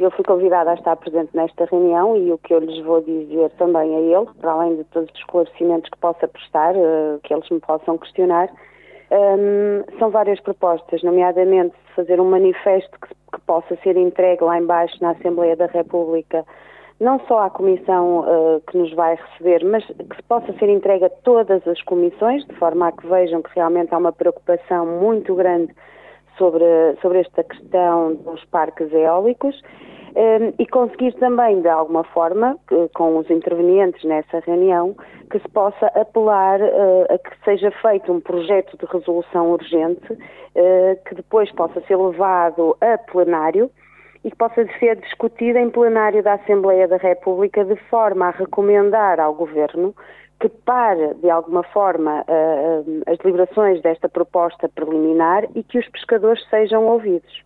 Eu fui convidada a estar presente nesta reunião e o que eu lhes vou dizer também a eles, para além de todos os esclarecimentos que possa prestar, que eles me possam questionar, são várias propostas, nomeadamente fazer um manifesto que possa ser entregue lá embaixo na Assembleia da República, não só à comissão que nos vai receber, mas que possa ser entregue a todas as comissões, de forma a que vejam que realmente há uma preocupação muito grande sobre esta questão dos parques eólicos, e conseguir também, de alguma forma, com os intervenientes nessa reunião, que se possa apelar a que seja feito um projeto de resolução urgente, que depois possa ser levado a plenário e que possa ser discutido em plenário da Assembleia da República, de forma a recomendar ao Governo que pare, de alguma forma, as deliberações desta proposta preliminar e que os pescadores sejam ouvidos.